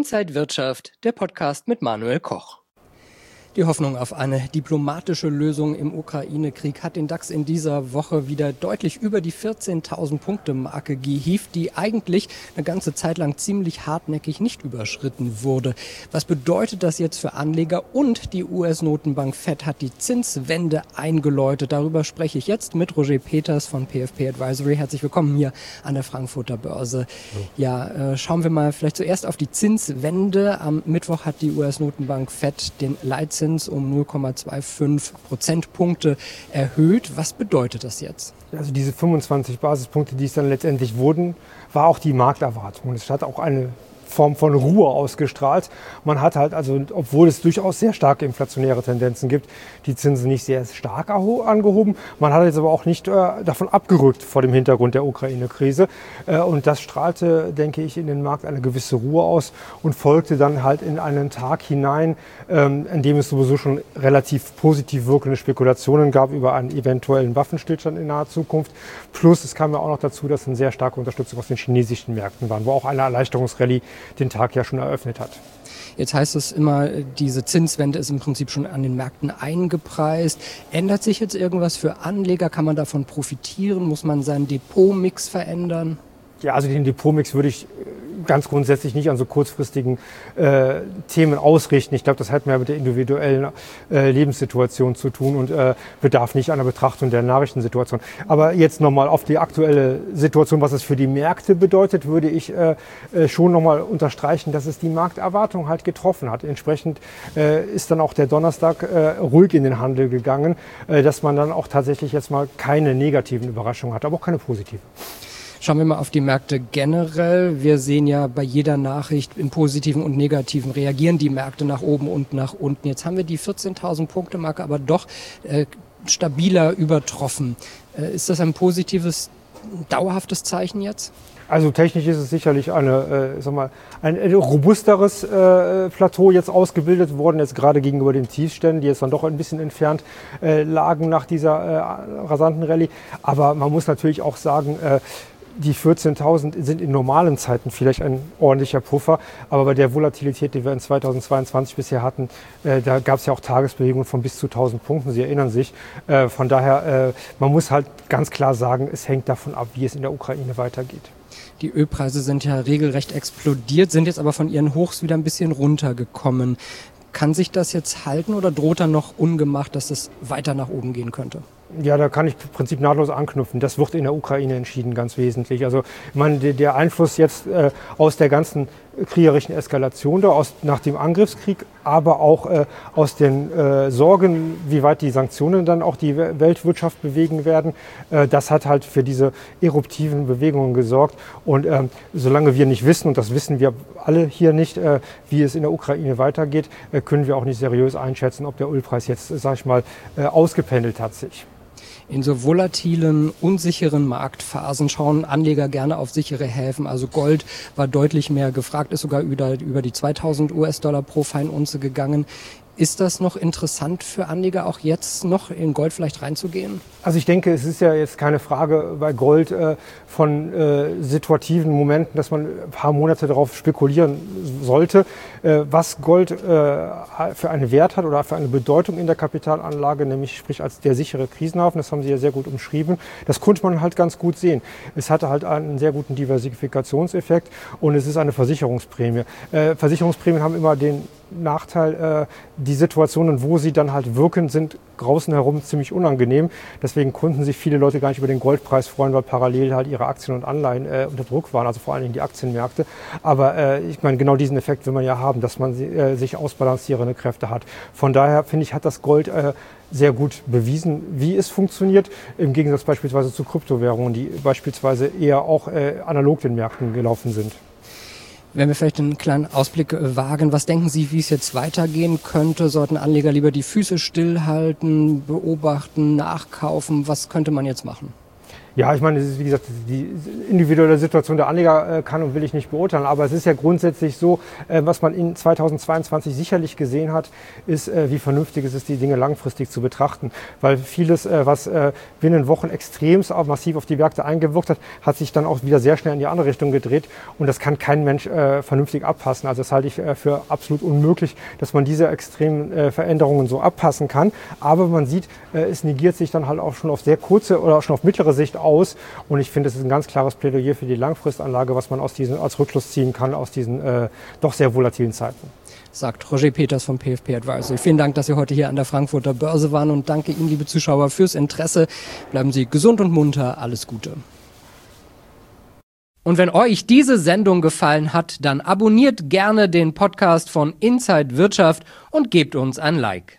Inside Wirtschaft, der Podcast mit Manuel Koch. Die Hoffnung auf eine diplomatische Lösung im Ukraine-Krieg hat den DAX in dieser Woche wieder deutlich über die 14.000 Punkte-Marke gehievt, die eigentlich eine ganze Zeit lang ziemlich hartnäckig nicht überschritten wurde. Was bedeutet das jetzt für Anleger? Und die US-Notenbank Fed hat die Zinswende eingeläutet. Darüber spreche ich jetzt mit Roger Peters von PFP Advisory. Herzlich willkommen hier an der Frankfurter Börse. Ja, schauen wir mal vielleicht zuerst auf die Zinswende. Am Mittwoch hat die US-Notenbank Fed den Leitzins um 0,25 Prozentpunkte erhöht. Was bedeutet das jetzt? Also diese 25 Basispunkte, die es dann letztendlich wurden, war auch die Markterwartung. Es hat auch eine Form von Ruhe ausgestrahlt. Man hat halt also, obwohl es durchaus sehr starke inflationäre Tendenzen gibt, die Zinsen nicht sehr stark angehoben. Man hat jetzt aber auch nicht davon abgerückt vor dem Hintergrund der Ukraine-Krise. Und das strahlte, denke ich, in den Markt eine gewisse Ruhe aus und folgte dann halt in einen Tag hinein, in dem es sowieso schon relativ positiv wirkende Spekulationen gab über einen eventuellen Waffenstillstand in naher Zukunft. Plus es kam ja auch noch dazu, dass eine sehr starke Unterstützung aus den chinesischen Märkten war, wo auch eine Erleichterungsrallye den Tag ja schon eröffnet hat. Jetzt heißt es immer, diese Zinswende ist im Prinzip schon an den Märkten eingepreist. Ändert sich jetzt irgendwas für Anleger? Kann man davon profitieren? Muss man seinen Depotmix verändern? Ja, also den Depotmix würde ich ganz grundsätzlich nicht an so kurzfristigen Themen ausrichten. Ich glaube, das hat mehr mit der individuellen Lebenssituation zu tun und bedarf nicht einer Betrachtung der Nachrichtensituation. Aber jetzt nochmal auf die aktuelle Situation, was es für die Märkte bedeutet, würde ich schon nochmal unterstreichen, dass es die Markterwartung halt getroffen hat. Entsprechend ist dann auch der Donnerstag ruhig in den Handel gegangen, dass man dann auch tatsächlich jetzt mal keine negativen Überraschungen hat, aber auch keine positiven. Schauen wir mal auf die Märkte generell. Wir sehen ja bei jeder Nachricht im Positiven und Negativen reagieren die Märkte nach oben und nach unten. Jetzt haben wir die 14.000 Punkte Marke aber doch stabiler übertroffen. Ist das ein positives, dauerhaftes Zeichen jetzt? Also technisch ist es sicherlich ein robusteres Plateau jetzt ausgebildet worden, jetzt gerade gegenüber den Tiefständen, die jetzt dann doch ein bisschen entfernt lagen nach dieser rasanten Rallye. Aber man muss natürlich auch sagen, die 14.000 sind in normalen Zeiten vielleicht ein ordentlicher Puffer, aber bei der Volatilität, die wir in 2022 bisher hatten, da gab es ja auch Tagesbewegungen von bis zu 1.000 Punkten, Sie erinnern sich. Von daher, man muss halt ganz klar sagen, es hängt davon ab, wie es in der Ukraine weitergeht. Die Ölpreise sind ja regelrecht explodiert, sind jetzt aber von ihren Hochs wieder ein bisschen runtergekommen. Kann sich das jetzt halten oder droht dann noch ungemacht, dass es weiter nach oben gehen könnte? Ja, da kann ich im Prinzip nahtlos anknüpfen. Das wird in der Ukraine entschieden, ganz wesentlich. Also ich meine, der Einfluss jetzt aus der ganzen kriegerischen Eskalation da, nach dem Angriffskrieg, aber auch aus den Sorgen, wie weit die Sanktionen dann auch die Weltwirtschaft bewegen werden, das hat halt für diese eruptiven Bewegungen gesorgt. Und solange wir nicht wissen, und das wissen wir alle hier nicht, wie es in der Ukraine weitergeht, können wir auch nicht seriös einschätzen, ob der Ölpreis jetzt, sag ich mal, ausgependelt hat sich. In so volatilen, unsicheren Marktphasen schauen Anleger gerne auf sichere Häfen. Also Gold war deutlich mehr gefragt, ist sogar über die 2.000 US-Dollar pro Feinunze gegangen. Ist das noch interessant für Anleger, auch jetzt noch in Gold vielleicht reinzugehen? Also ich denke, es ist ja jetzt keine Frage bei Gold von situativen Momenten, dass man ein paar Monate darauf spekulieren sollte. Was Gold für einen Wert hat oder für eine Bedeutung in der Kapitalanlage, nämlich sprich als der sichere Krisenhafen, das haben Sie ja sehr gut umschrieben, das konnte man halt ganz gut sehen. Es hatte halt einen sehr guten Diversifikationseffekt und es ist eine Versicherungsprämie. Versicherungsprämien haben immer den Nachteil, die Situationen, wo sie dann halt wirken, sind draußen herum ziemlich unangenehm. Deswegen konnten sich viele Leute gar nicht über den Goldpreis freuen, weil parallel halt ihre Aktien und Anleihen unter Druck waren, also vor allen Dingen die Aktienmärkte. Aber ich meine, genau diesen Effekt will man ja haben, dass man sich ausbalancierende Kräfte hat. Von daher finde ich, hat das Gold sehr gut bewiesen, wie es funktioniert, im Gegensatz beispielsweise zu Kryptowährungen, die beispielsweise eher auch analog den Märkten gelaufen sind. Wenn wir vielleicht einen kleinen Ausblick wagen, was denken Sie, wie es jetzt weitergehen könnte? Sollten Anleger lieber die Füße stillhalten, beobachten, nachkaufen? Was könnte man jetzt machen? Ja, ich meine, wie gesagt, die individuelle Situation der Anleger kann und will ich nicht beurteilen. Aber es ist ja grundsätzlich so, was man in 2022 sicherlich gesehen hat, ist, wie vernünftig es ist, die Dinge langfristig zu betrachten. Weil vieles, was binnen Wochen extrem massiv auf die Märkte eingewirkt hat, hat sich dann auch wieder sehr schnell in die andere Richtung gedreht. Und das kann kein Mensch vernünftig abpassen. Also das halte ich für absolut unmöglich, dass man diese extremen Veränderungen so abpassen kann. Aber man sieht, es negiert sich dann halt auch schon auf sehr kurze oder schon auf mittlere Sicht aus. Und ich finde, es ist ein ganz klares Plädoyer für die Langfristanlage, was man als Rückschluss ziehen kann aus diesen doch sehr volatilen Zeiten. Sagt Roger Peters vom PFP Advisory. Vielen Dank, dass Sie heute hier an der Frankfurter Börse waren und danke Ihnen, liebe Zuschauer, fürs Interesse. Bleiben Sie gesund und munter. Alles Gute. Und wenn euch diese Sendung gefallen hat, dann abonniert gerne den Podcast von Inside Wirtschaft und gebt uns ein Like.